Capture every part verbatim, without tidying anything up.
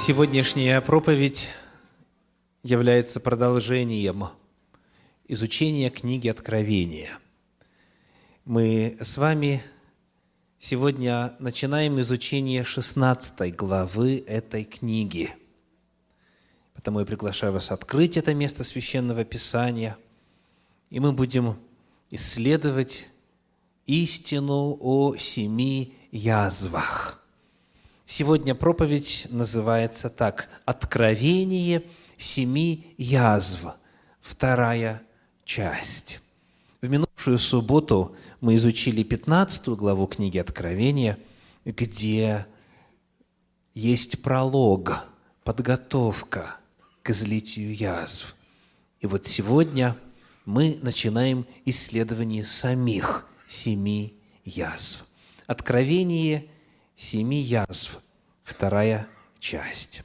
Сегодняшняя проповедь является продолжением изучения книги Откровения. Мы с вами сегодня начинаем изучение шестнадцатой главы этой книги. Потому я приглашаю вас открыть это место Священного Писания, и мы будем исследовать истину о семи язвах. Сегодня проповедь называется так: «Откровение семи язв», вторая часть. В минувшую субботу мы изучили пятнадцатую главу книги Откровения, где есть пролог, подготовка к излитию язв. И вот сегодня мы начинаем исследование самих семи язв. Откровение семи язв, вторая часть.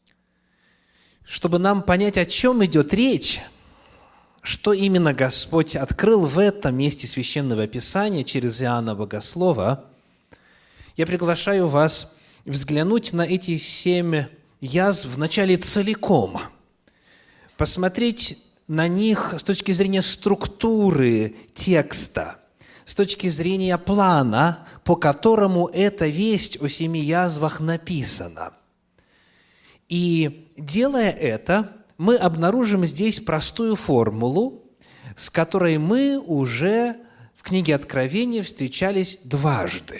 Чтобы нам понять, о чем идет речь, что именно Господь открыл в этом месте Священного Писания через Иоанна Богослова, я приглашаю вас взглянуть на эти семь язв вначале целиком, посмотреть на них с точки зрения структуры текста, с точки зрения плана, по которому эта весть о семи язвах написана. И делая это, мы обнаружим здесь простую формулу, с которой мы уже в книге Откровения встречались дважды.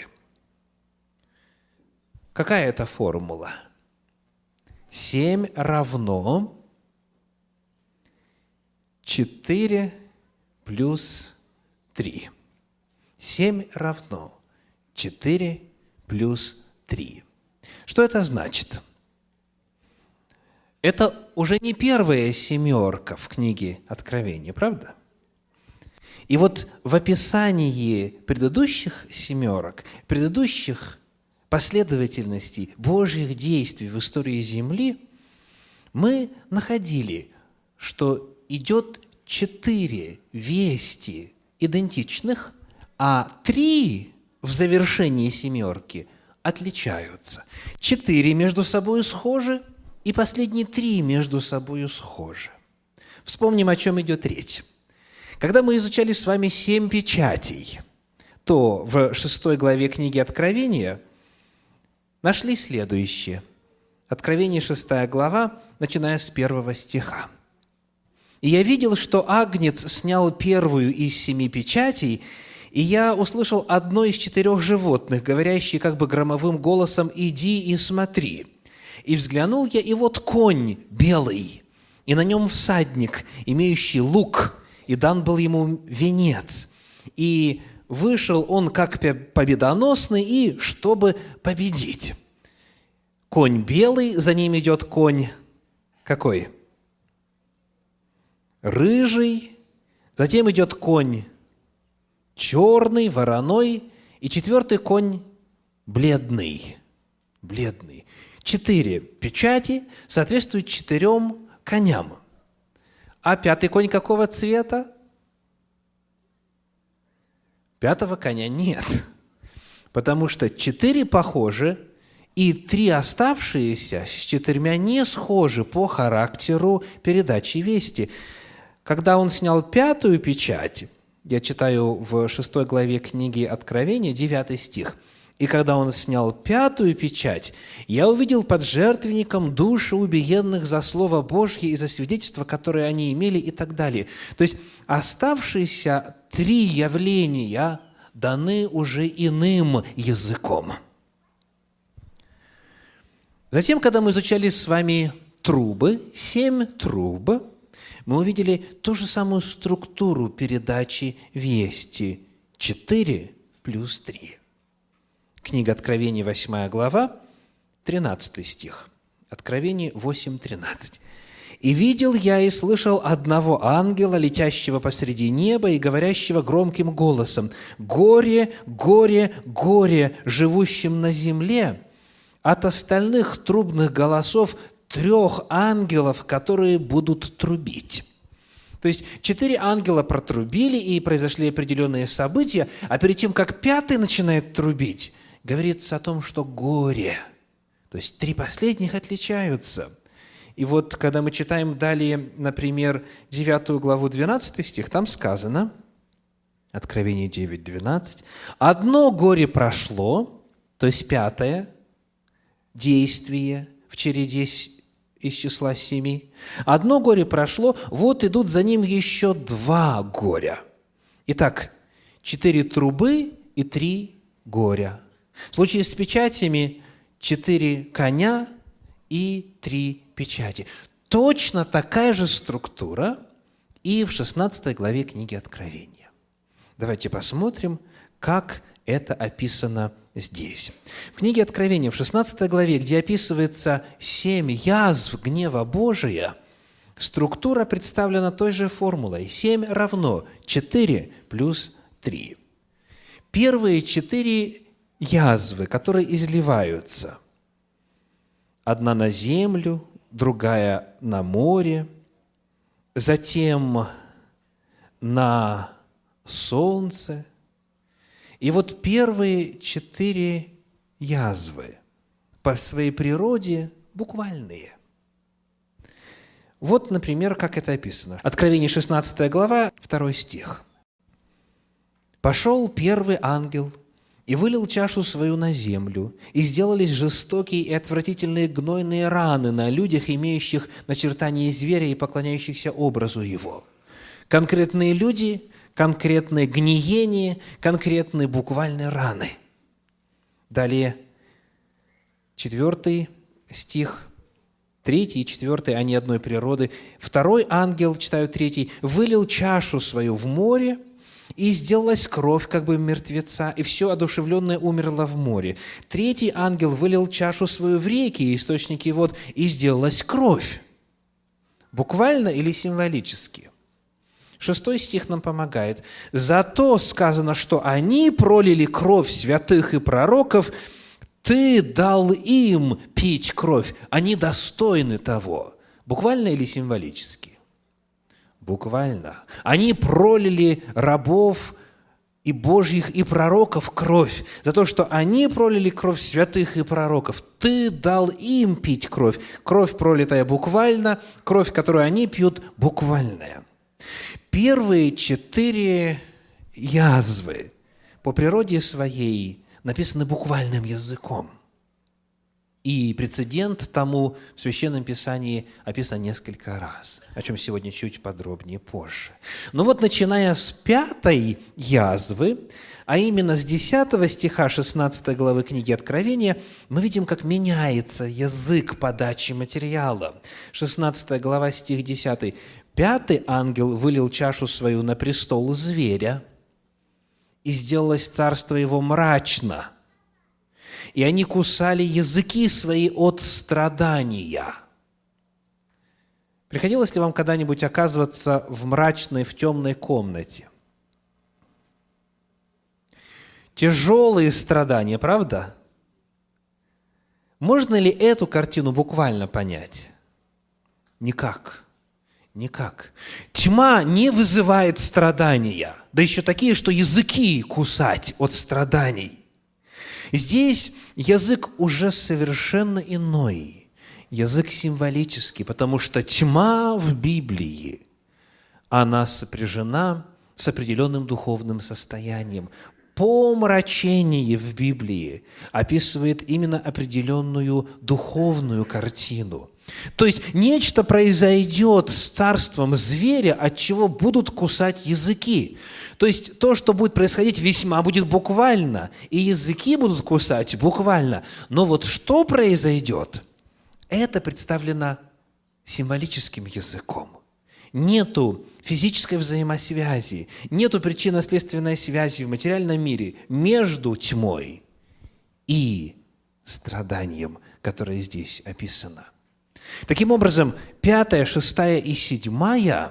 Какая это формула? Семь равно четыре плюс три. Семь равно четыре плюс три. Что это значит? Это уже не первая семерка в книге Откровения, правда? И вот в описании предыдущих семерок, предыдущих последовательностей Божьих действий в истории Земли, мы находили, что идет четыре вести идентичных, а три в завершении семерки отличаются. Четыре между собой схожи, и последние три между собой схожи. Вспомним, о чем идет речь. Когда мы изучали с вами семь печатей, то в шестой главе книги Откровения нашли следующее. Откровение, шестая глава, начиная с первого стиха. «И я видел, что Агнец снял первую из семи печатей, и я услышал одно из четырех животных, говорящее как бы громовым голосом: „Иди и смотри“. И взглянул я, и вот конь белый, и на нем всадник, имеющий лук, и дан был ему венец. И вышел он как победоносный, и чтобы победить. Конь белый, за ним идет конь какой? Рыжий, затем идет конь черный, вороной, и четвертый конь бледный, бледный. Четыре печати соответствуют четырем коням. А пятый конь какого цвета? Пятого коня нет, потому что четыре похожи, и три оставшиеся с четырьмя не схожи по характеру передачи вести. Когда он снял пятую печать, я читаю в шестой главе книги Откровения, девятый стих. «И когда он снял пятую печать, я увидел под жертвенником души убиенных за Слово Божье и за свидетельство, которое они имели», и так далее. То есть оставшиеся три явления даны уже иным языком. Затем, когда мы изучали с вами трубы, семь труб, мы увидели ту же самую структуру передачи вести. Четыре плюс три. Книга Откровения, восьмая глава, тринадцатый стих. Откровение восемь тринадцать. «И видел я и слышал одного ангела, летящего посреди неба и говорящего громким голосом: „Горе, горе, горе живущим на земле от остальных трубных голосов трех ангелов, которые будут трубить“». То есть четыре ангела протрубили, и произошли определенные события, а перед тем, как пятый начинает трубить, говорится о том, что горе, То есть три последних отличаются. И вот, когда мы читаем далее, например, девятую главу, двенадцатый стих, там сказано, Откровение девять, двенадцать, «Одно горе прошло», то есть пятое действие в череде из числа семи. «Одно горе прошло, вот идут за ним еще два горя». Итак, четыре трубы и три горя. В случае с печатями четыре коня и три печати. Точно такая же структура и в шестнадцатой главе книги Откровения. Давайте посмотрим, как это описано здесь. В книге Откровения, в шестнадцатой главе, где описывается семь язв гнева Божия, структура представлена той же формулой. семь равно четыре плюс три. Первые четыре язвы, которые изливаются, одна на землю, другая на море, затем на солнце. И вот первые четыре язвы по своей природе буквальные. Вот, например, как это описано. Откровение шестнадцатая глава, второй стих. «Пошел первый ангел и вылил чашу свою на землю, и сделались жестокие и отвратительные гнойные раны на людях, имеющих начертание зверя и поклоняющихся образу его». Конкретные люди, конкретные гниения, конкретные буквальные раны. Далее, четвертый стих, третий и четвертый, они одной природы. «Второй ангел», читаю третий, «вылил чашу свою в море, и сделалась кровь, как бы мертвеца, и все одушевленное умерло в море. Третий ангел вылил чашу свою в реки, источники вод, и сделалась кровь». Буквально или символически? Шестой стих нам помогает. «Зато сказано, что они пролили кровь святых и пророков, ты дал им пить кровь, они достойны того». Буквально или символически? Буквально. Они пролили рабов и Божьих, и пророков кровь. За то, что они пролили кровь святых и пророков, ты дал им пить кровь. Кровь, пролитая буквально, кровь, которую они пьют, буквальная. Первые четыре язвы по природе своей написаны буквальным языком. И прецедент тому в Священном Писании описан несколько раз, о чем сегодня чуть подробнее позже. Но вот начиная с пятой язвы, а именно с десятого стиха шестнадцатой главы книги Откровения, мы видим, как меняется язык подачи материала. шестнадцатая глава, стих десятый. «Пятый ангел вылил чашу свою на престол зверя, и сделалось царство его мрачно, и они кусали языки свои от страдания». Приходилось ли вам когда-нибудь оказываться в мрачной, в темной комнате? Тяжелые страдания, правда? Можно ли эту картину буквально понять? Никак. Никак. Тьма не вызывает страдания, да еще такие, что языки кусать от страданий. Здесь язык уже совершенно иной, язык символический, потому что тьма в Библии, она сопряжена с определенным духовным состоянием. Помрачение в Библии описывает именно определенную духовную картину. То есть нечто произойдет с царством зверя, от чего будут кусать языки. То есть то, что будет происходить, весьма будет буквально, и языки будут кусать буквально. Но вот что произойдет, это представлено символическим языком. Нету физической взаимосвязи, нету причинно-следственной связи в материальном мире между тьмой и страданием, которое здесь описано. Таким образом, пятая, шестая и седьмая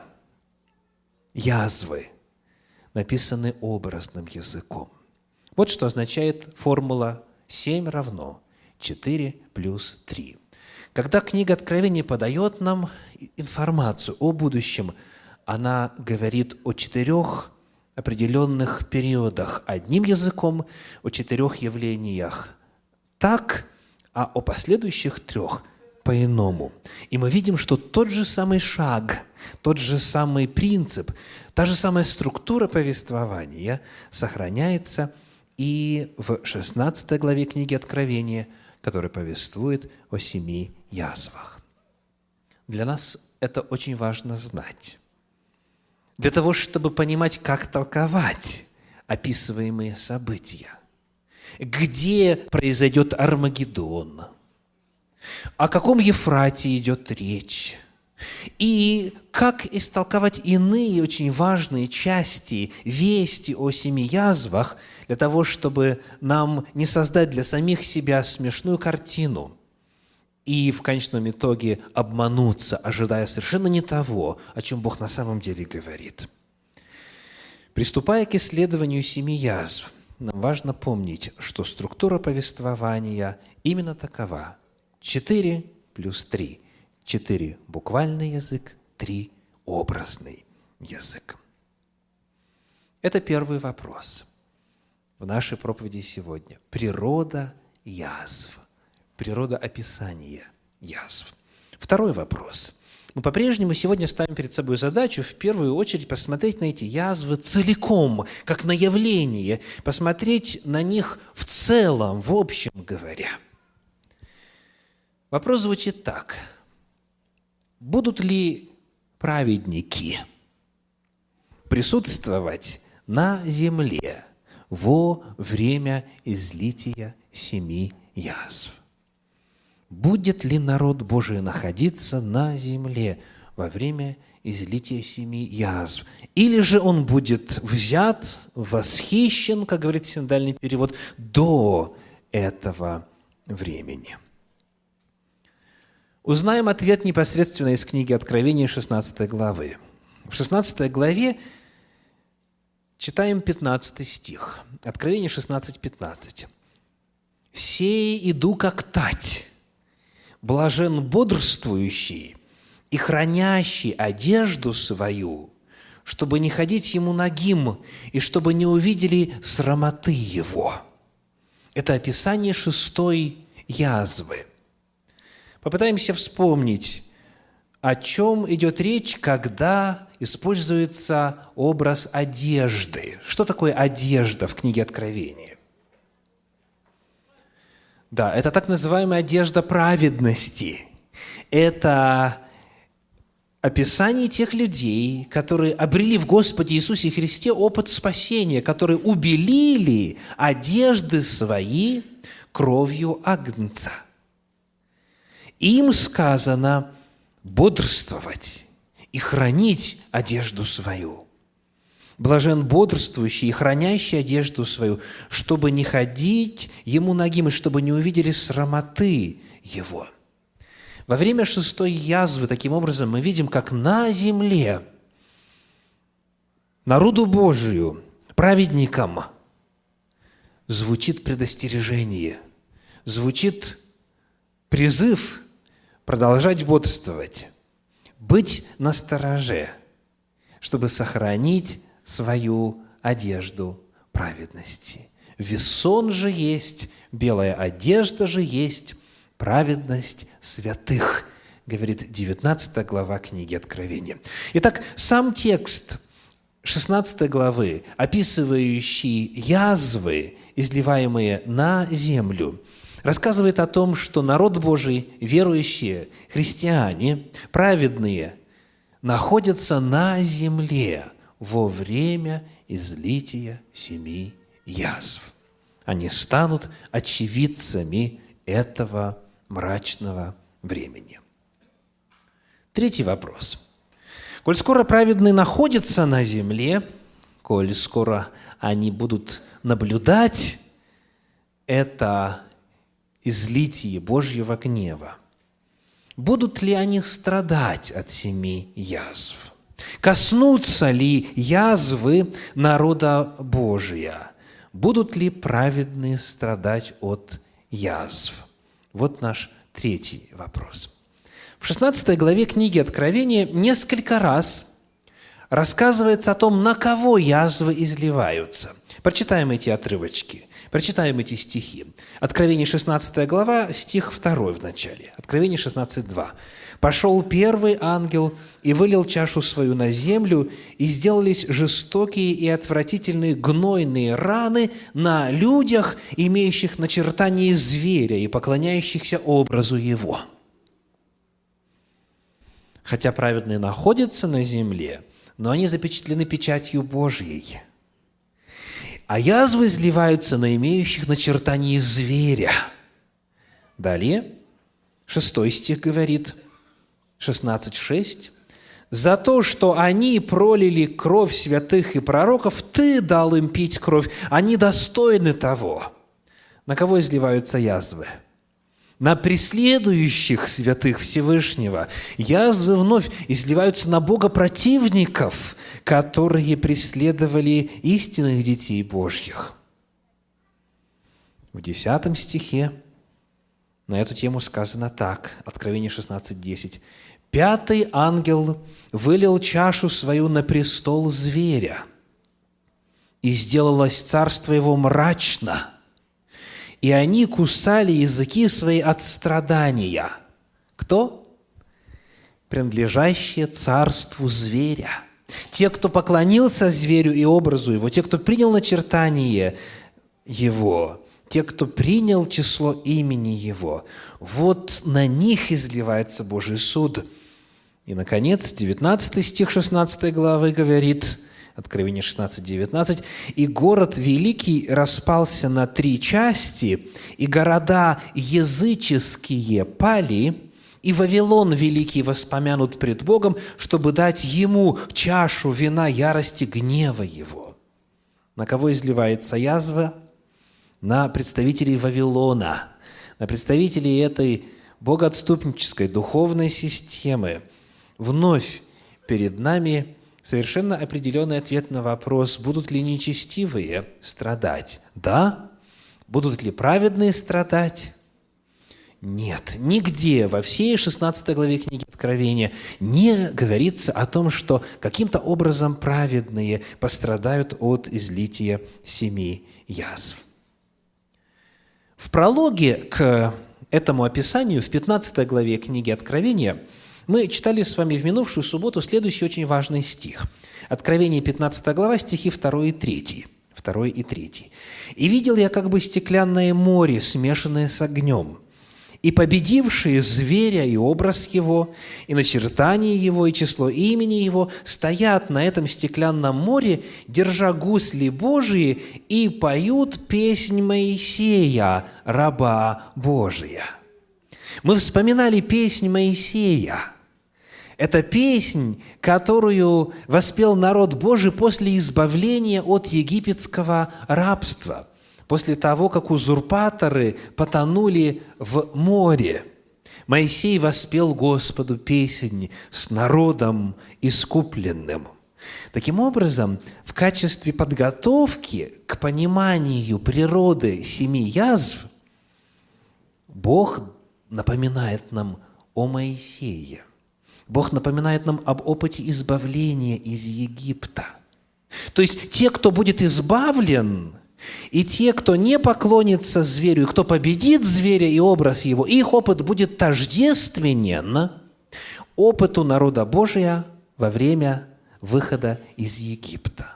язвы написаны образным языком. Вот что означает формула семь равно четыре плюс три. Когда книга Откровения подает нам информацию о будущем, она говорит о четырех определенных периодах одним языком, о четырех явлениях так, а о последующих трех по-иному. И мы видим, что тот же самый шаг, тот же самый принцип, та же самая структура повествования сохраняется и в шестнадцатой главе книги Откровения, которая повествует о семи язвах. Для нас это очень важно знать. Для того, чтобы понимать, как толковать описываемые события. Где произойдет Армагеддон? О каком Ефрате идет речь? И как истолковать иные очень важные части вести о семи язвах для того, чтобы нам не создать для самих себя смешную картину и в конечном итоге обмануться, ожидая совершенно не того, о чем Бог на самом деле говорит. Приступая к исследованию семи язв, нам важно помнить, что структура повествования именно такова. Четыре плюс три. Четыре – буквальный язык, три – образный язык. Это первый вопрос в нашей проповеди сегодня. Природа язв. Природа описания язв. Второй вопрос. Мы по-прежнему сегодня ставим перед собой задачу в первую очередь посмотреть на эти язвы целиком, как на явление, посмотреть на них в целом, в общем говоря. Вопрос звучит так. Будут ли праведники присутствовать на земле во время излития семи язв? Будет ли народ Божий находиться на земле во время излития семи язв? Или же он будет взят, восхищен, как говорит синодальный перевод, до этого времени? Узнаем ответ непосредственно из книги Откровения шестнадцатой главы. В шестнадцатой главе читаем пятнадцатый стих. Откровение шестнадцать пятнадцать. «Сей иду, как тать, блажен бодрствующий и хранящий одежду свою, чтобы не ходить ему нагим, и чтобы не увидели срамоты его». Это описание шестой язвы. Попытаемся вспомнить, о чем идет речь, когда используется образ одежды. Что такое одежда в книге Откровения? Да, это так называемая одежда праведности. Это описание тех людей, которые обрели в Господе Иисусе Христе опыт спасения, которые убелили одежды свои кровью агнца. Им сказано бодрствовать и хранить одежду свою. Блажен бодрствующий и хранящий одежду свою, чтобы не ходить ему нагим, и чтобы не увидели срамоты его. Во время шестой язвы, таким образом, мы видим, как на земле народу Божию, праведникам, звучит предостережение, звучит призыв продолжать бодрствовать, быть настороже, чтобы сохранить свою одежду праведности. Весон же есть, белая одежда же есть, праведность святых, говорит девятнадцатая глава книги Откровения. Итак, сам текст шестнадцатой главы, описывающий язвы, изливаемые на землю, рассказывает о том, что народ Божий, верующие, христиане, праведные, находятся на земле во время излития семи язв. Они станут очевидцами этого мрачного времени. Третий вопрос. Коль скоро праведные находятся на земле, коль скоро они будут наблюдать это излитие Божьего гнева, будут ли они страдать от семи язв? Коснутся ли язвы народа Божия? Будут ли праведные страдать от язв? Вот наш третий вопрос. В шестнадцатой главе книги Откровения несколько раз рассказывается о том, на кого язвы изливаются. Прочитаем эти отрывочки, прочитаем эти стихи. Откровение шестнадцатая глава, стих второй в начале. Откровение шестнадцать два. «Пошел первый ангел и вылил чашу свою на землю, и сделались жестокие и отвратительные гнойные раны на людях, имеющих начертание зверя и поклоняющихся образу его. Хотя праведные находятся на земле, но они запечатлены печатью Божьей. А язвы изливаются на имеющих начертание зверя». Далее, шестой стих говорит, шестнадцать шесть. «За то, что они пролили кровь святых и пророков, ты дал им пить кровь. Они достойны того». На кого изливаются язвы? На преследующих святых Всевышнего. Язвы вновь изливаются на богопротивников, которые преследовали истинных детей Божьих. В десятом стихе на эту тему сказано так, Откровение шестнадцать десять. «Пятый ангел вылил чашу свою на престол зверя, и сделалось царство его мрачно, и они кусали языки свои от страдания». Кто? Принадлежащие царству зверя. Те, кто поклонился зверю и образу его, те, кто принял начертание его, те, кто принял число имени его, вот на них изливается Божий суд. И, наконец, девятнадцатый стих шестнадцатой главы говорит, Откровение шестнадцать девятнадцать, «И город великий распался на три части, и города языческие пали, и Вавилон великий воспомянут пред Богом, чтобы дать ему чашу вина ярости гнева его». На кого изливается язва? На представителей Вавилона, на представителей этой богоотступнической духовной системы. Вновь перед нами совершенно определенный ответ на вопрос, будут ли нечестивые страдать? Да. Будут ли праведные страдать? Нет. Нигде во всей шестнадцатой главе книги Откровения не говорится о том, что каким-то образом праведные пострадают от излития семи язв. В прологе к этому описанию, в пятнадцатой главе книги Откровения, мы читали с вами в минувшую субботу следующий очень важный стих. Откровение, пятнадцатая глава, стихи второй и третий. второй и третий. «И видел я как бы стеклянное море, смешанное с огнем, и победившие зверя и образ его, и начертание его, и число имени его стоят на этом стеклянном море, держа гусли Божии, и поют песнь Моисея, раба Божия». Мы вспоминали песнь Моисея. Это песнь, которую воспел народ Божий после избавления от египетского рабства, после того, как узурпаторы потонули в море. Моисей воспел Господу песнь с народом искупленным. Таким образом, в качестве подготовки к пониманию природы семи язв Бог напоминает нам о Моисее. Бог напоминает нам об опыте избавления из Египта. То есть те, кто будет избавлен, и те, кто не поклонится зверю, и кто победит зверя и образ его, их опыт будет тождественен опыту народа Божия во время выхода из Египта.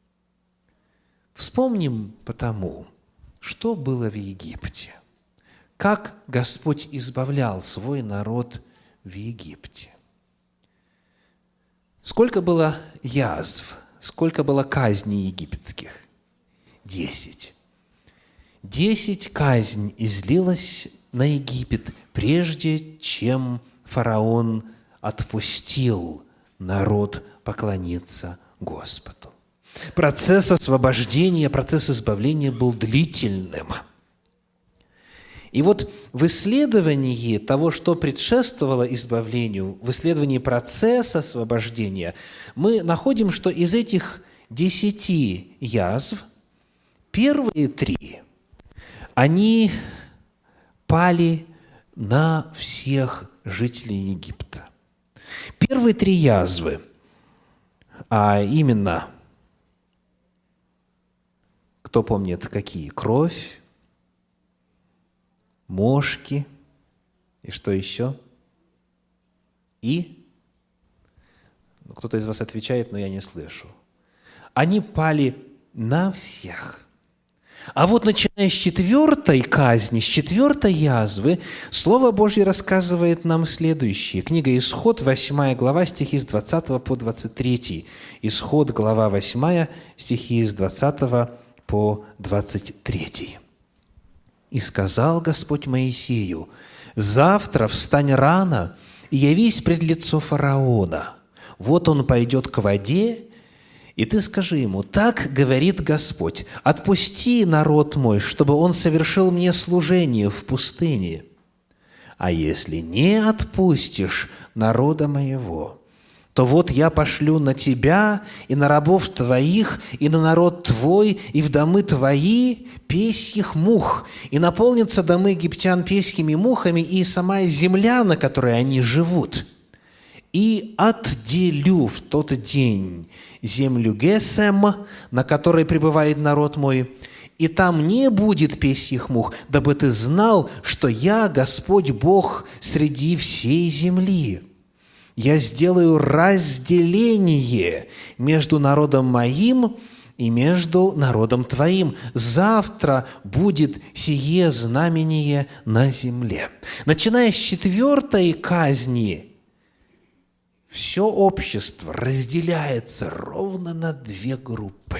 Вспомним потому, что было в Египте, как Господь избавлял свой народ в Египте. Сколько было язв, сколько было казней египетских? Десять. Десять казнь излилось на Египет, прежде чем фараон отпустил народ поклониться Господу. Процесс освобождения, процесс избавления был длительным. И вот в исследовании того, что предшествовало избавлению, в исследовании процесса освобождения, мы находим, что из этих десяти язв первые три, они пали на всех жителей Египта. Первые три язвы А именно, кто помнит, какие? Кровь, мошки и что еще? И? Ну, кто-то из вас отвечает, но я не слышу. Они пали на всех. А вот начиная с четвертой казни, с четвертой язвы, Слово Божье рассказывает нам следующее. Книга Исход, восьмая глава, стихи с двадцатого по двадцать третий. Исход, глава восьмая, стихи с двадцатого по двадцать третий. «И сказал Господь Моисею: завтра встань рано и явись пред лицо фараона. Вот он пойдет к воде, и ты скажи ему: так говорит Господь, отпусти народ мой, чтобы он совершил мне служение в пустыне. А если не отпустишь народа моего, то вот я пошлю на тебя и на рабов твоих, и на народ твой, и в домы твои песьих мух, и наполнятся домы египтян песьими мухами, и сама земля, на которой они живут. И отделю в тот день землю Гесем, на которой пребывает народ мой, и там не будет песьих мух, дабы ты знал, что я, Господь Бог, среди всей земли. Я сделаю разделение между народом моим и между народом твоим. Завтра будет сие знамение на земле». Начиная с четвертой казни, все общество разделяется ровно на две группы.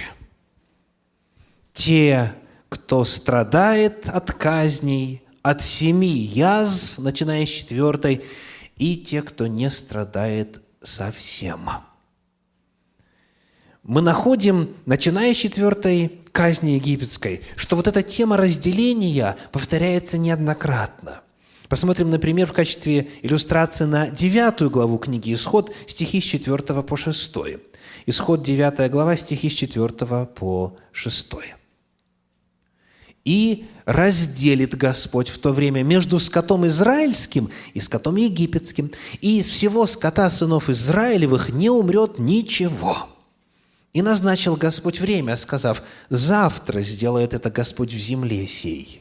Те, кто страдает от казней, от семи язв, начиная с четвертой, и те, кто не страдает совсем. Мы находим, начиная с четвертой казни египетской, что вот эта тема разделения повторяется неоднократно. Посмотрим, например, в качестве иллюстрации на девятую главу книги «Исход», стихи с четвертого по шестой. Исход, девятая глава, стихи с четвертого по шестой. «И разделит Господь в то время между скотом израильским и скотом египетским, и из всего скота сынов Израилевых не умрет ничего. И назначил Господь время, сказав: завтра сделает это Господь в земле сей.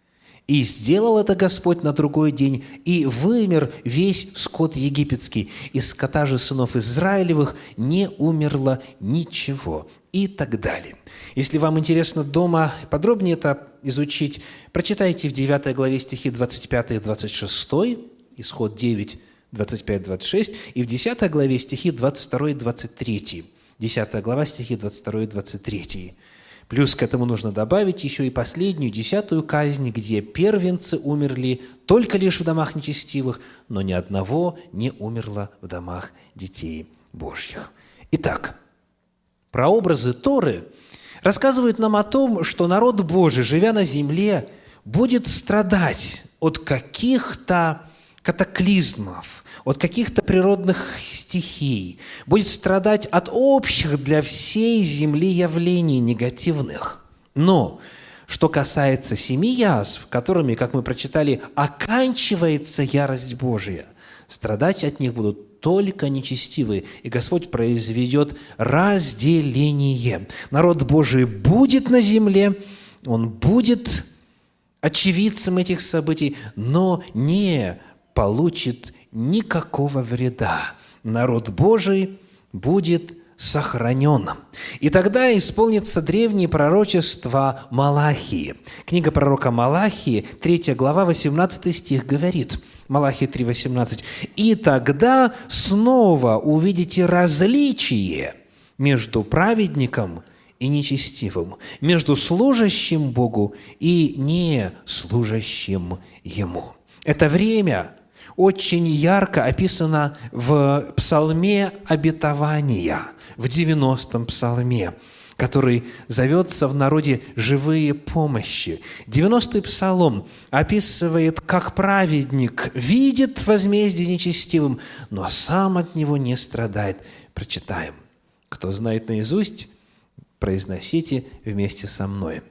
И сделал это Господь на другой день, и вымер весь скот египетский, из скота же сынов Израилевых не умерло ничего». И так далее. Если вам интересно дома подробнее это изучить, прочитайте в девятой главе стихи двадцать пятый и двадцать шестой, Исход девять, двадцать пять двадцать шесть, и в десятой главе стихи двадцать второй и двадцать третий. десятая глава, стихи двадцать второй и двадцать третий. Плюс к этому нужно добавить еще и последнюю, десятую казнь, где первенцы умерли только лишь в домах нечестивых, но ни одного не умерло в домах детей Божьих. Итак, прообразы Торы рассказывают нам о том, что народ Божий, живя на земле, будет страдать от каких-то катаклизмов, от каких-то природных стихий, будет страдать от общих для всей земли явлений негативных. Но что касается семи язв, которыми, как мы прочитали, оканчивается ярость Божия, страдать от них будут только нечестивые, и Господь произведет разделение. Народ Божий будет на земле, он будет очевидцем этих событий, но не получит никакого вреда. Народ Божий будет сохранен. И тогда исполнится древнее пророчество Малахии. Книга пророка Малахии, третья глава, восемнадцатый стих говорит, Малахия три, восемнадцать, «И тогда снова увидите различие между праведником и нечестивым, между служащим Богу и не служащим Ему». Это время очень ярко описано в псалме обетования, в девяностом псалме, который зовется в народе «Живые помощи». девяностый псалом описывает, как праведник видит возмездие нечестивым, но сам от него не страдает. Прочитаем. Кто знает наизусть, произносите вместе со мной.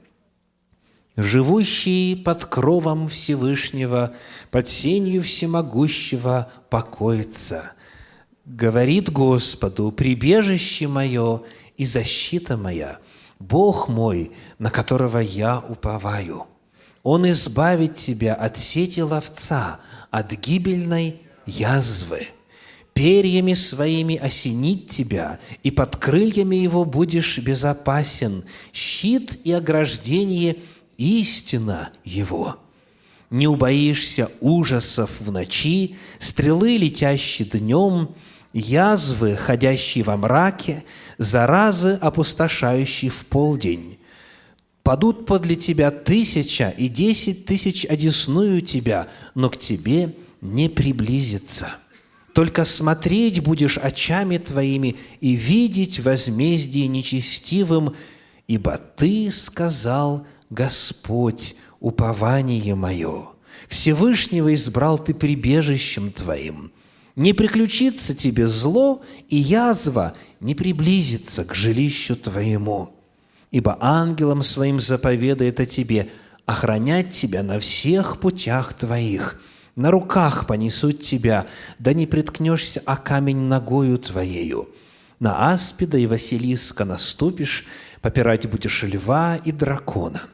«Живущий под кровом Всевышнего, под сенью Всемогущего покоится. говорит Господу: прибежище мое и защита моя, Бог мой, на которого я уповаю. Он избавит тебя от сети ловца, от гибельной язвы. Перьями своими осенит тебя, и под крыльями его будешь безопасен. Щит и ограждение – истина его. Не убоишься ужасов в ночи, стрелы, летящие днем, язвы, ходящие во мраке, заразы, опустошающие в полдень. Падут подле тебя тысяча и десять тысяч одесную тебя, но к тебе не приблизится. Только смотреть будешь очами твоими и видеть возмездие нечестивым, ибо ты сказал: Господь, упование мое. Всевышнего избрал ты прибежищем твоим. Не приключится тебе зло, и язва не приблизится к жилищу твоему. Ибо ангелом своим заповедает о тебе охранять тебя на всех путях твоих. На руках понесут тебя, да не приткнешься о камень ногою твоею. На аспида и василиска наступишь, попирать будешь льва и дракона.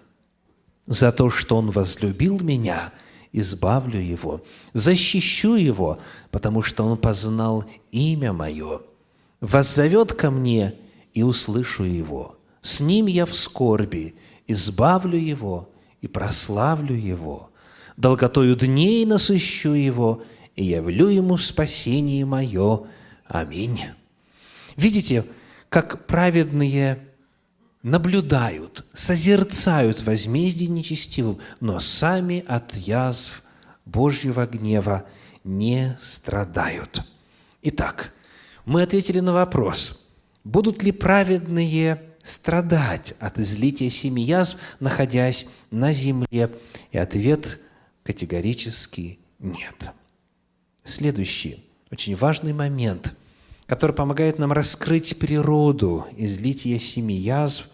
За то, что он возлюбил меня, избавлю его, защищу его, потому что он познал имя мое. Воззовет ко мне, и услышу его. С ним я в скорби, избавлю его и прославлю его. Долготою дней насыщу его, и явлю ему спасение мое. Аминь. Видите, как праведные наблюдают, созерцают возмездие нечестивым, но сами от язв Божьего гнева не страдают. Итак, мы ответили на вопрос, будут ли праведные страдать от излития семи язв, находясь на земле? И ответ категорически нет. Следующий, очень важный момент, который помогает нам раскрыть природу излития семи язв,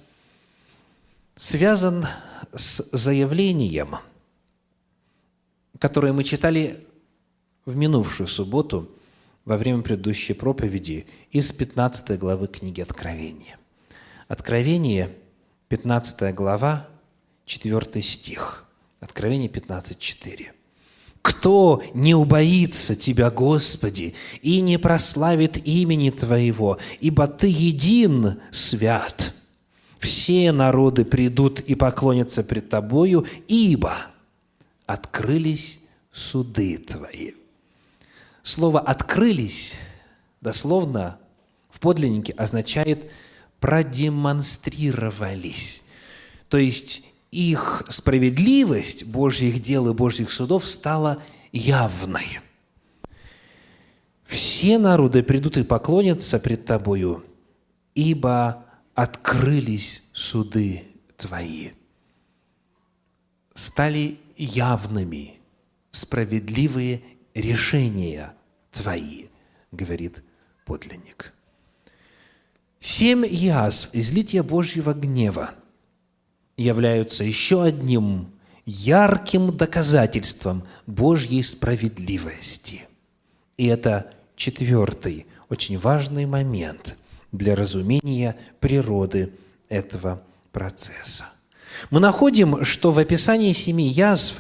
связан с заявлением, которое мы читали в минувшую субботу во время предыдущей проповеди из пятнадцатой главы книги Откровения. Откровение, пятнадцатая глава, четвёртый стих. Откровение пятнадцать четыре. «Кто не убоится Тебя, Господи, и не прославит имени Твоего, ибо Ты един свят. Все народы придут и поклонятся пред Тобою, ибо открылись суды Твои». Слово «открылись» дословно в подлиннике означает «продемонстрировались». То есть их справедливость Божьих дел и Божьих судов стала явной. Все народы придут и поклонятся пред Тобою, ибо открылись суды Твои. Стали явными справедливые решения Твои, говорит подлинник. Семь язв излития Божьего гнева являются еще одним ярким доказательством Божьей справедливости. И это четвертый, очень важный момент для разумения природы этого процесса. Мы находим, что в описании семи язв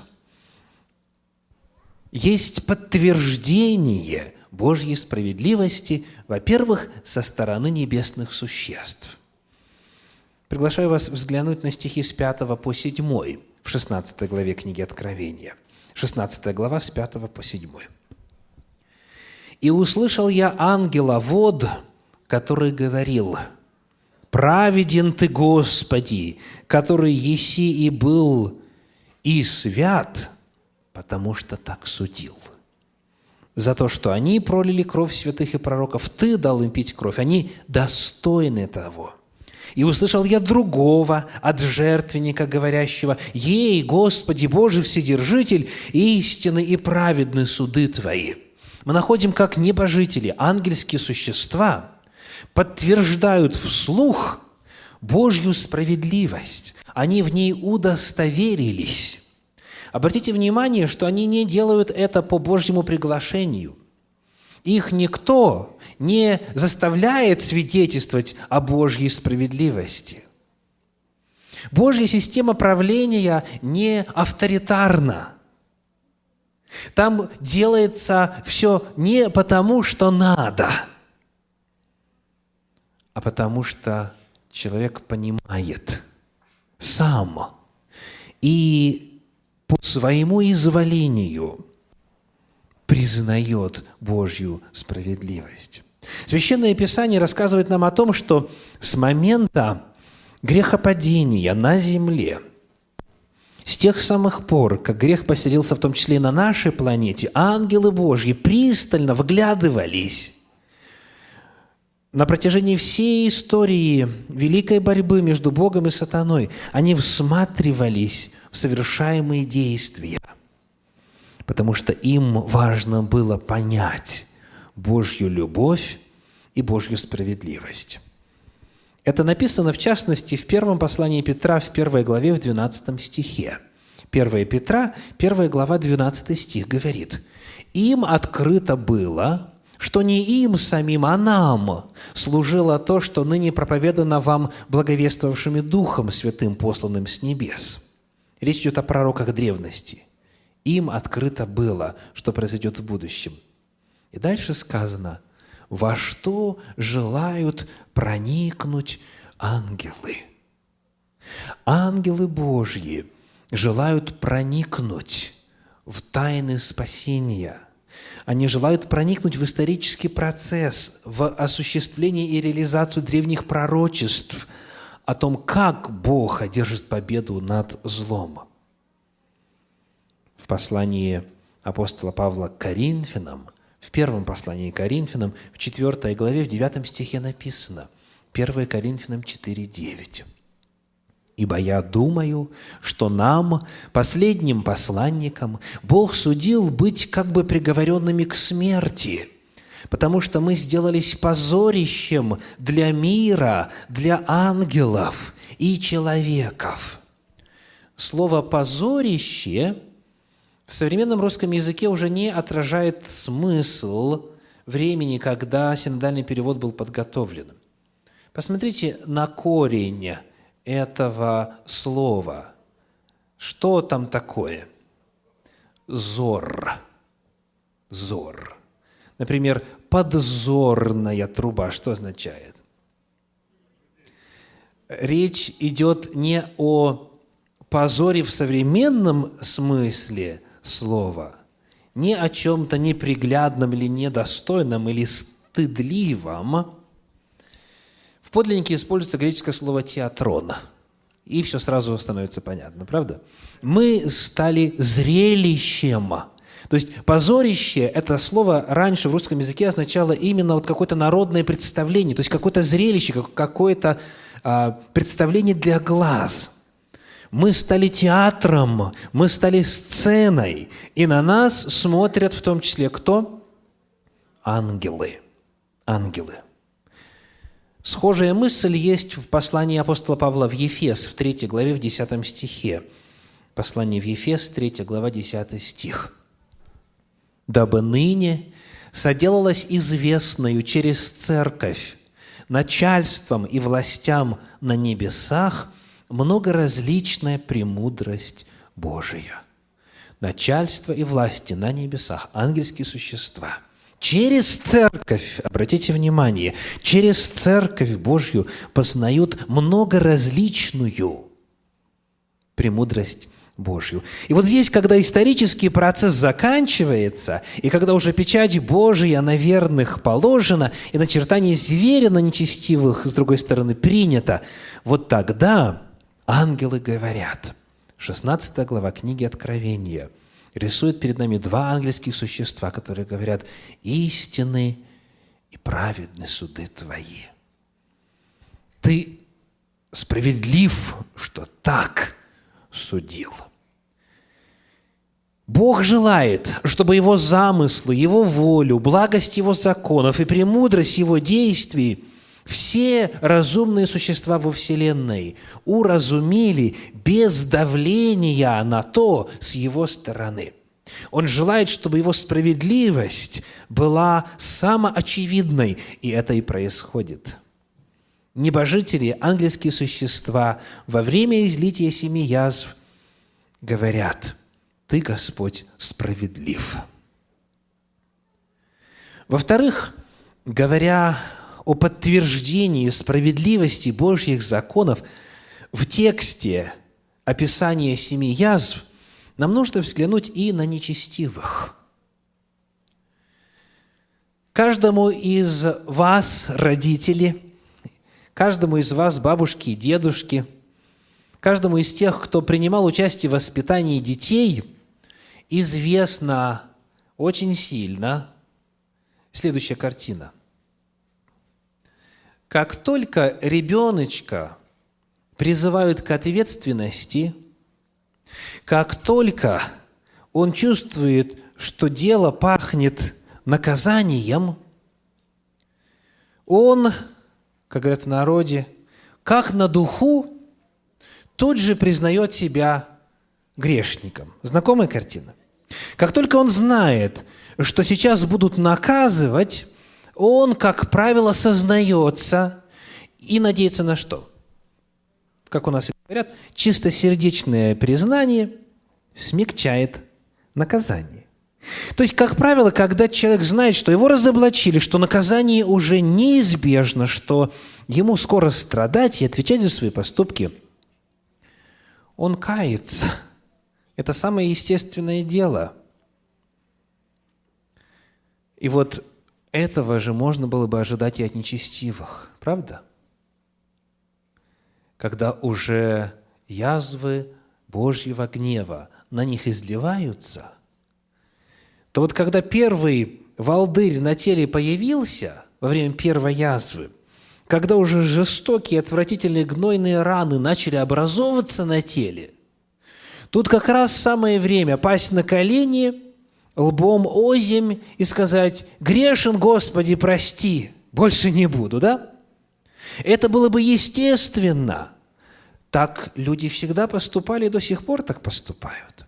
есть подтверждение Божьей справедливости, во-первых, со стороны небесных существ. Приглашаю вас взглянуть на стихи с пятого по седьмой в шестнадцатой главе книги Откровения. шестнадцатая глава с пятого по седьмой. «И услышал я ангела вод, который говорил: праведен Ты, Господи, который еси и был, и свят, потому что так судил. За то, что они пролили кровь святых и пророков, Ты дал им пить кровь, они достойны того. И услышал я другого от жертвенника, говорящего: ей, Господи Боже Вседержитель, истинны и праведны суды Твои». Мы находим, как небожители, ангельские существа, подтверждают вслух Божью справедливость. Они в ней удостоверились. Обратите внимание, что они не делают это по Божьему приглашению. Их никто не заставляет свидетельствовать о Божьей справедливости. Божья система правления не авторитарна. Там делается все не потому, что надо, а потому что человек понимает сам и по своему изволению признает Божью справедливость. Священное Писание рассказывает нам о том, что с момента грехопадения на земле, с тех самых пор, как грех поселился в том числе и на нашей планете, ангелы Божьи пристально вглядывались на протяжении всей истории великой борьбы между Богом и сатаной. Они всматривались в совершаемые действия, потому что им важно было понять Божью любовь и Божью справедливость. Это написано, в частности, в первом послании Петра, в первой главе, в двенадцатом стихе. первое Петра, первая глава, двенадцатый стих говорит: «Им открыто было, что не им самим, а нам служило то, что ныне проповедано вам благовествовавшими Духом Святым, посланным с небес». Речь идет о пророках древности. Им открыто было, что произойдет в будущем. И дальше сказано: «Во что желают проникнуть ангелы». Ангелы Божьи желают проникнуть в тайны спасения. Они желают проникнуть в исторический процесс, в осуществление и реализацию древних пророчеств о том, как Бог одержит победу над злом. В послании апостола Павла к Коринфянам, в первом послании к Коринфянам, в четвёртой главе, в девятом стихе написано, первое Коринфянам четыре девять. «Ибо я думаю, что нам, последним посланникам, Бог судил быть как бы приговоренными к смерти, потому что мы сделались позорищем для мира, для ангелов и человеков». Слово «позорище» в современном русском языке уже не отражает смысл времени, когда синодальный перевод был подготовлен. Посмотрите на корень этого слова. Что там такое? Зор. Зор. Например, подзорная труба. Что означает? Речь идет не о позоре в современном смысле слова, не о чем-то неприглядном или недостойном, или стыдливом. В подлиннике используется греческое слово «театрон», и все сразу становится понятно, правда? Мы стали зрелищем. То есть позорище – это слово раньше в русском языке означало именно вот какое-то народное представление, то есть какое-то зрелище, какое-то а, представление для глаз. Мы стали театром, мы стали сценой, и на нас смотрят в том числе кто? Ангелы. Ангелы. Схожая мысль есть в послании апостола Павла в Ефес, в третьей главе, в десятом стихе. Послание в Ефес, третья глава, десятый стих. «Дабы ныне соделалось известною через церковь начальствам и властям на небесах многоразличная премудрость Божия». Начальство и власти на небесах, ангельские существа. Через церковь, обратите внимание, через церковь Божью познают многоразличную премудрость Божью. И вот здесь, когда исторический процесс заканчивается, и когда уже печать Божия на верных положена, и начертание зверя на нечестивых, с другой стороны, принято, вот тогда ангелы говорят, шестнадцатая глава книги Откровения рисует перед нами два ангельских существа, которые говорят: «Истинны и праведны суды Твои». Ты справедлив, что так судил. Бог желает, чтобы Его замыслы, Его волю, благость Его законов и премудрость Его действий все разумные существа во Вселенной уразумели без давления на то с Его стороны. Он желает, чтобы его справедливость была самоочевидной, и это и происходит. Небожители, ангельские существа, во время излития семи язв говорят: «Ты, Господь, справедлив». Во-вторых, говоря о подтверждении справедливости Божьих законов, в тексте описания семи язв нам нужно взглянуть и на нечестивых. Каждому из вас, родители, каждому из вас, бабушки и дедушки, каждому из тех, кто принимал участие в воспитании детей, известна очень сильно следующая картина. Как только ребеночка призывают к ответственности, как только он чувствует, что дело пахнет наказанием, он, как говорят в народе, как на духу, тут же признает себя грешником. Знакомая картина? Как только он знает, что сейчас будут наказывать, он, как правило, сознается и надеется на что? Как у нас и говорят, чистосердечное признание смягчает наказание. То есть, как правило, когда человек знает, что его разоблачили, что наказание уже неизбежно, что ему скоро страдать и отвечать за свои поступки, он кается. Это самое естественное дело. И вот этого же можно было бы ожидать и от нечестивых, правда? Когда уже язвы Божьего гнева на них изливаются, то вот когда первый волдырь на теле появился во время первой язвы, когда уже жестокие, отвратительные, гнойные раны начали образовываться на теле, тут как раз самое время пасть на колени, лбом озимь и сказать: «Грешен, Господи, прости, больше не буду», да? Это было бы естественно. Так люди всегда поступали и до сих пор так поступают.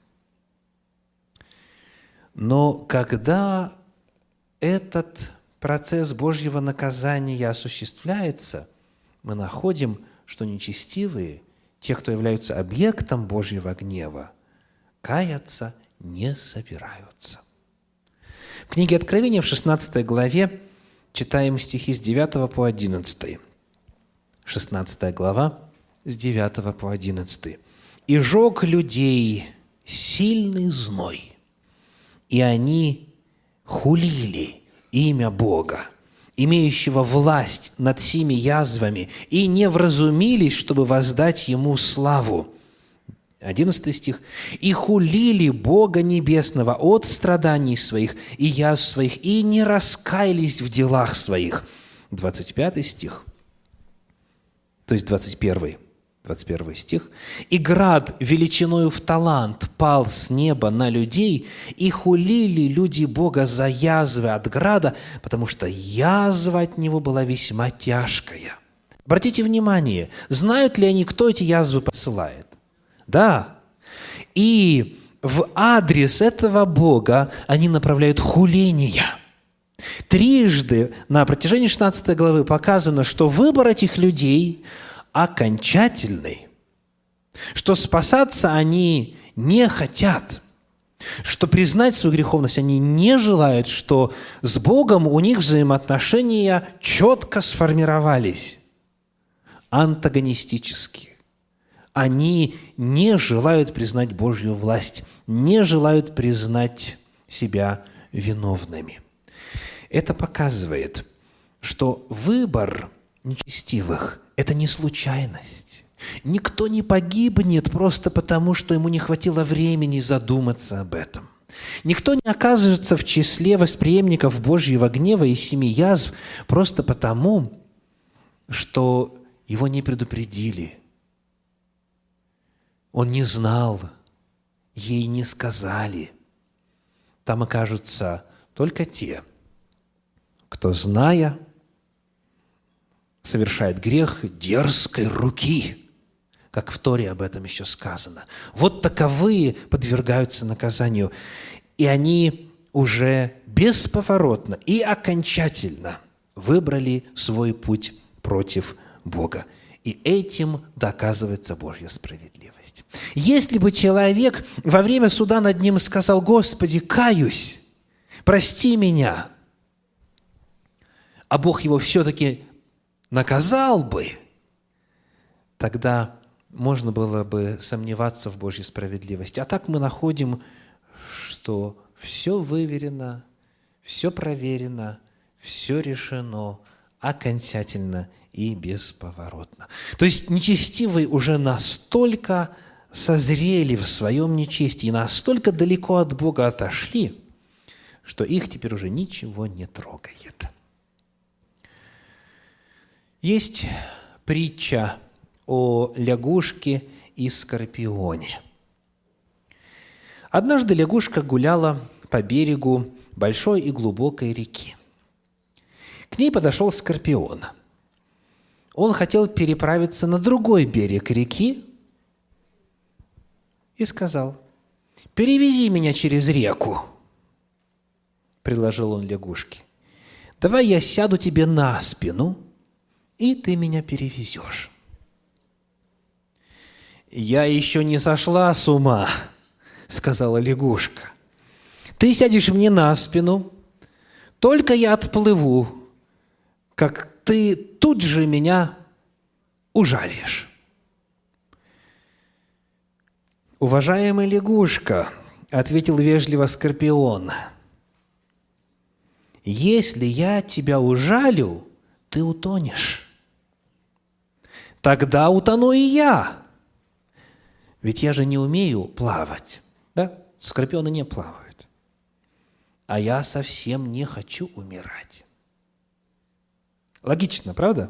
Но когда этот процесс Божьего наказания осуществляется, мы находим, что нечестивые, те, кто являются объектом Божьего гнева, каяться не собираются. В книге Откровения в шестнадцатой главе читаем стихи с девятого по одиннадцатый. шестнадцатая глава, с девятого по одиннадцатый. «И жег людей сильный зной, и они хулили имя Бога, имеющего власть над семи язвами, и не вразумились, чтобы воздать Ему славу». одиннадцатый стих. «И хулили Бога Небесного от страданий своих и язв своих, и не раскаялись в делах своих». двадцать пятый стих, то есть двадцать первый, двадцать первый стих. «И град величиною в талант пал с неба на людей, и хулили люди Бога за язвы от града, потому что язва от него была весьма тяжкая». Обратите внимание, знают ли они, кто эти язвы посылает? Да. И в адрес этого Бога они направляют хуления. Трижды на протяжении шестнадцатой главы показано, что выбор этих людей окончательный, что спасаться они не хотят, что признать свою греховность они не желают, что с Богом у них взаимоотношения четко сформировались, антагонистические. Они не желают признать Божью власть, не желают признать себя виновными. Это показывает, что выбор нечестивых – это не случайность. Никто не погибнет просто потому, что ему не хватило времени задуматься об этом. Никто не окажется в числе восприемников Божьего гнева и семи язв просто потому, что его не предупредили. Он не знал, ей не сказали. Там окажутся только те, кто, зная, совершает грех дерзкой руки, как в Торе об этом еще сказано. Вот таковые подвергаются наказанию. И они уже бесповоротно и окончательно выбрали свой путь против Бога. И этим доказывается Божья справедливость. Если бы человек во время суда над ним сказал: «Господи, каюсь, прости меня», а Бог его все-таки наказал бы, тогда можно было бы сомневаться в Божьей справедливости. А так мы находим, что все выверено, все проверено, все решено окончательно и бесповоротно. То есть нечестивые уже настолько созрели в своем нечестии, настолько далеко от Бога отошли, что их теперь уже ничего не трогает. Есть притча о лягушке и скорпионе. Однажды лягушка гуляла по берегу большой и глубокой реки. К ней подошел скорпион. Он хотел переправиться на другой берег реки и сказал: «Перевези меня через реку», – предложил он лягушке. «Давай я сяду тебе на спину, и ты меня перевезешь». «Я еще не сошла с ума», – сказала лягушка. «Ты сядешь мне на спину, только я отплыву, как ты тут же меня ужалишь». «Уважаемая лягушка», – ответил вежливо скорпион, – «если я тебя ужалю, ты утонешь. Тогда утону и я. Ведь я же не умею плавать». Да? Скорпионы не плавают. А я совсем не хочу умирать. Логично, правда?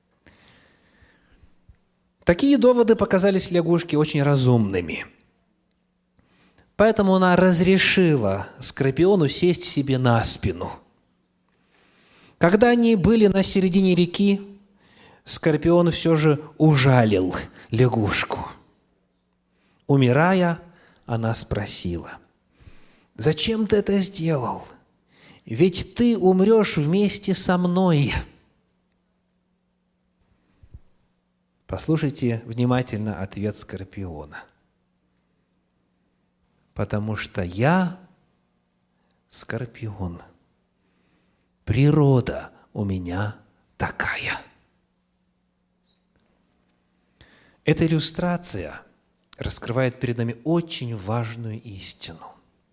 Такие доводы показались лягушке очень разумными. Поэтому она разрешила скорпиону сесть себе на спину. Когда они были на середине реки, скорпион все же ужалил лягушку. Умирая, она спросила: «Зачем ты это сделал? Ведь ты умрешь вместе со мной». Послушайте внимательно ответ скорпиона. «Потому что я скорпион. Природа у меня такая». Эта иллюстрация раскрывает перед нами очень важную истину.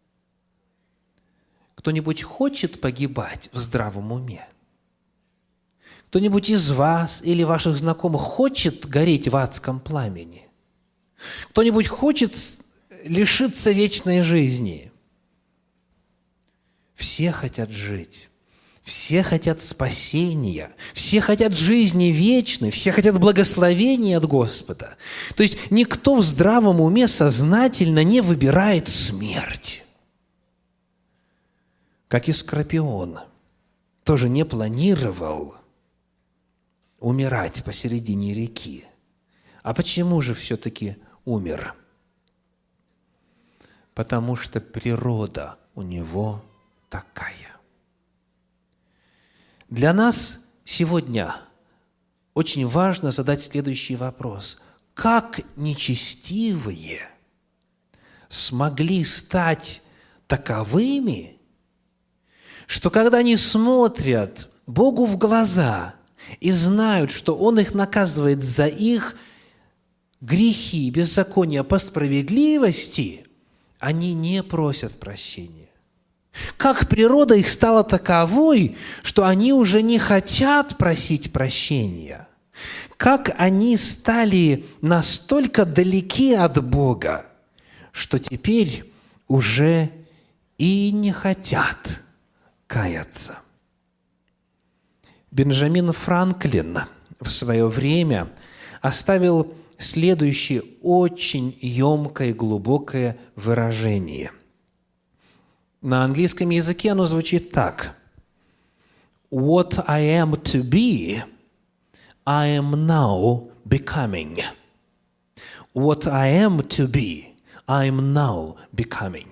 Кто-нибудь хочет погибать в здравом уме? Кто-нибудь из вас или ваших знакомых хочет гореть в адском пламени? Кто-нибудь хочет лишиться вечной жизни? Все хотят жить. Все хотят спасения, все хотят жизни вечной, все хотят благословения от Господа. То есть никто в здравом уме сознательно не выбирает смерть. Как и скорпион, тоже не планировал умирать посередине реки. А почему же все-таки умер? Потому что природа у него такая. Для нас сегодня очень важно задать следующий вопрос. Как нечестивые смогли стать таковыми, что когда они смотрят Богу в глаза и знают, что Он их наказывает за их грехи и беззакония по справедливости, они не просят прощения? Как природа их стала таковой, что они уже не хотят просить прощения? Как они стали настолько далеки от Бога, что теперь уже и не хотят каяться? Бенджамин Франклин в свое время оставил следующее очень емкое и глубокое выражение. На английском языке оно звучит так: «What I am to be, I am now becoming». What I am to be, I am now becoming.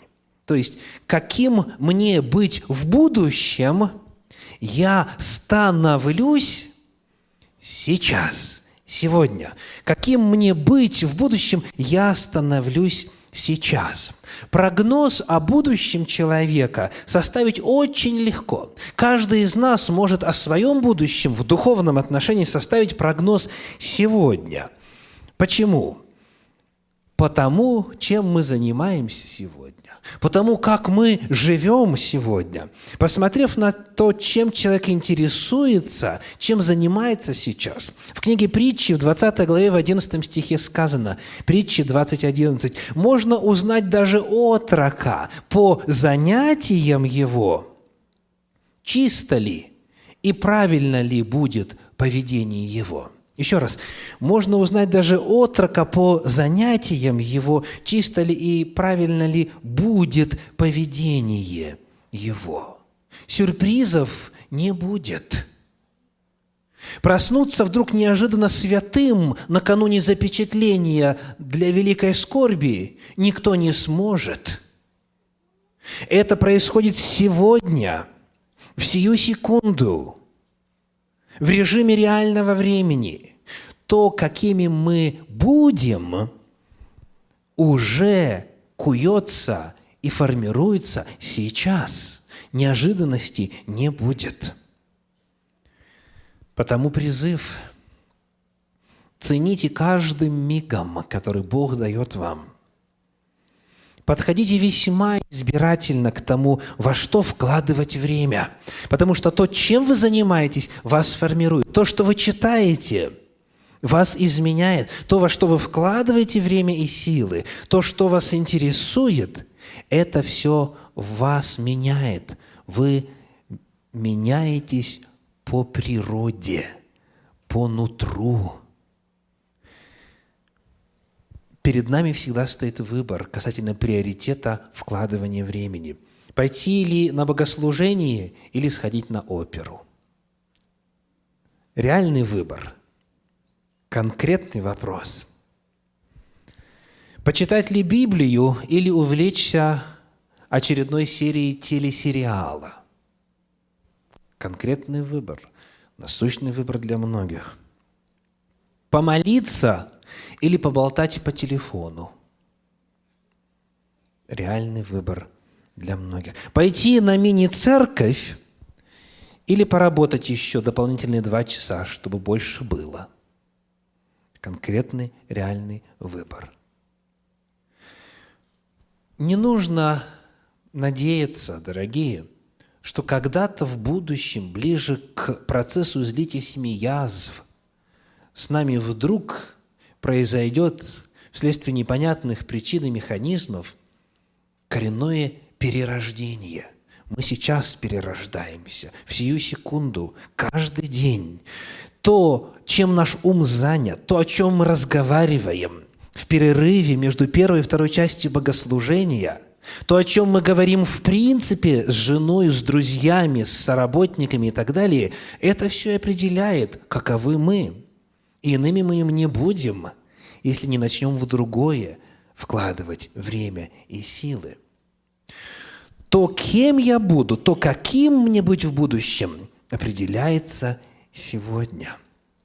То есть, каким мне быть в будущем, я становлюсь сейчас, сегодня. Каким мне быть в будущем, я становлюсь сейчас. Прогноз о будущем человека составить очень легко. Каждый из нас может о своем будущем в духовном отношении составить прогноз сегодня. Почему? Потому, чем мы занимаемся сегодня. Потому, как мы живем сегодня. Посмотрев на то, чем человек интересуется, чем занимается сейчас. В книге Притчи в двадцатой главе в одиннадцатом стихе сказано, Притчи двадцать одиннадцать, можно узнать даже отрока по занятиям его, чисто ли и правильно ли будет поведение его. Еще раз, можно узнать даже отрока по занятиям его, чисто ли и правильно ли будет поведение его. Сюрпризов не будет. Проснуться вдруг неожиданно святым накануне запечатления для великой скорби никто не сможет. Это происходит сегодня, в сию секунду, в режиме реального времени. То, какими мы будем, уже куется и формируется сейчас. Неожиданности не будет. Потому призыв: цените каждым мигом, который Бог дает вам. Подходите весьма избирательно к тому, во что вкладывать время. Потому что то, чем вы занимаетесь, вас формирует. То, что вы читаете, вас изменяет. То, во что вы вкладываете время и силы, то, что вас интересует, это все вас меняет. Вы меняетесь по природе, по нутру. Перед нами всегда стоит выбор касательно приоритета вкладывания времени. Пойти ли на богослужение или сходить на оперу. Реальный выбор. Конкретный вопрос. Почитать ли Библию или увлечься очередной серией телесериала? Конкретный выбор. Насущный выбор для многих. Помолиться или поболтать по телефону. Реальный выбор для многих. Пойти на мини-церковь или поработать еще дополнительные два часа, чтобы больше было. Конкретный, реальный выбор. Не нужно надеяться, дорогие, что когда-то в будущем, ближе к процессу излития язв, с нами вдруг произойдет вследствие непонятных причин и механизмов коренное перерождение. Мы сейчас перерождаемся, в сию секунду, каждый день. То, чем наш ум занят, то, о чем мы разговариваем в перерыве между первой и второй частью богослужения, то, о чем мы говорим в принципе с женой, с друзьями, с соработниками и так далее, это все определяет, каковы мы. И иными мы им не будем, если не начнем в другое вкладывать время и силы. То, кем я буду, то, каким мне быть в будущем, определяется сегодня.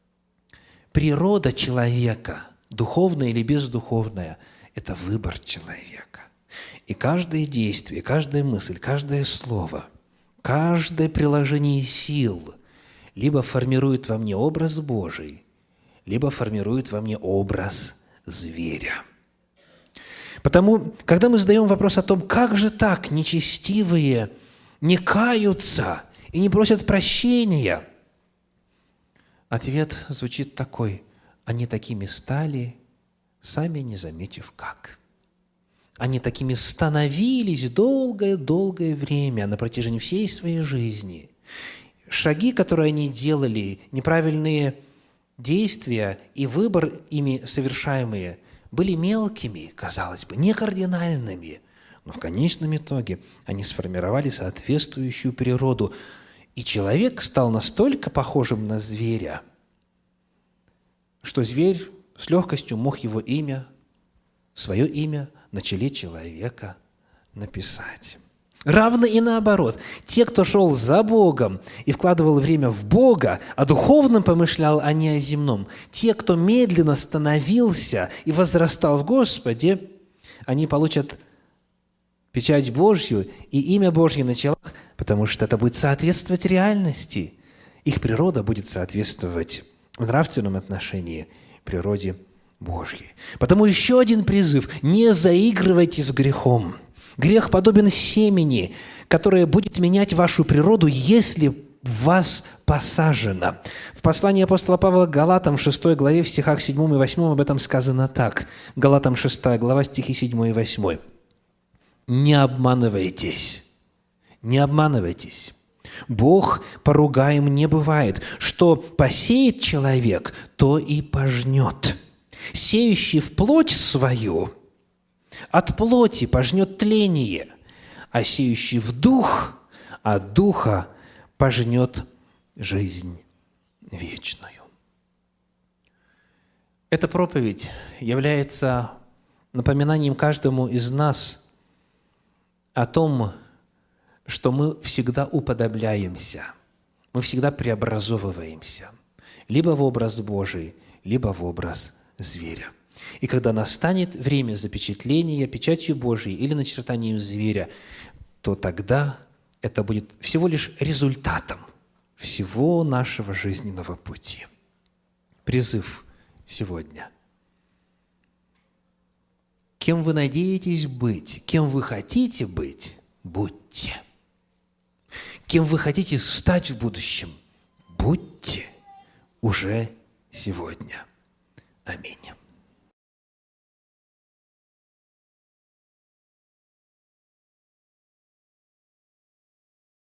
Природа человека, духовная или бездуховная, это выбор человека. И каждое действие, каждая мысль, каждое слово, каждое приложение сил либо формирует во мне образ Божий, либо формирует во мне образ зверя. Потому, когда мы задаем вопрос о том, как же так нечестивые не каются и не просят прощения, ответ звучит такой: они такими стали, сами не заметив как. Они такими становились долгое-долгое время на протяжении всей своей жизни. Шаги, которые они делали, неправильные действия и выбор ими совершаемые были мелкими, казалось бы, не кардинальными, но в конечном итоге они сформировали соответствующую природу. И человек стал настолько похожим на зверя, что зверь с легкостью мог его имя, свое имя на челе человека написать. Равно и наоборот. Те, кто шел за Богом и вкладывал время в Бога, о духовном помышлял, а не о земном. Те, кто медленно становился и возрастал в Господе, они получат печать Божью и имя Божье на челах, потому что это будет соответствовать реальности. Их природа будет соответствовать в нравственном отношении природе Божьей. Потому еще один призыв – не заигрывайте с грехом. Грех подобен семени, которое будет менять вашу природу, если в вас посажено. В послании апостола Павла к Галатам, в шестой главе, в стихах седьмом и восьмом об этом сказано так. Галатам шестая глава, стихи седьмой и восьмой. «Не обманывайтесь, не обманывайтесь. Бог поругаем не бывает. Что посеет человек, то и пожнет. Сеющий в плоть свою от плоти пожнет тление, а сеющий в дух от духа пожнет жизнь вечную». Эта проповедь является напоминанием каждому из нас о том, что мы всегда уподобляемся, мы всегда преобразовываемся, либо в образ Божий, либо в образ зверя. И когда настанет время запечатления печатью Божией или начертанием зверя, то тогда это будет всего лишь результатом всего нашего жизненного пути. Призыв сегодня. Кем вы надеетесь быть, кем вы хотите быть, будьте. Кем вы хотите стать в будущем, будьте уже сегодня. Аминь.